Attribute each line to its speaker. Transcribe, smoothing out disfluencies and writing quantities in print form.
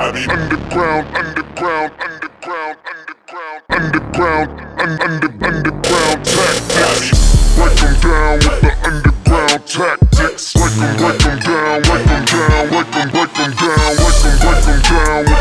Speaker 1: Bobby.
Speaker 2: Underground, underground, underground, underground, underground tactics. Break them down with the underground tactics. Break them down, break them down, break them down, break them down, break them down.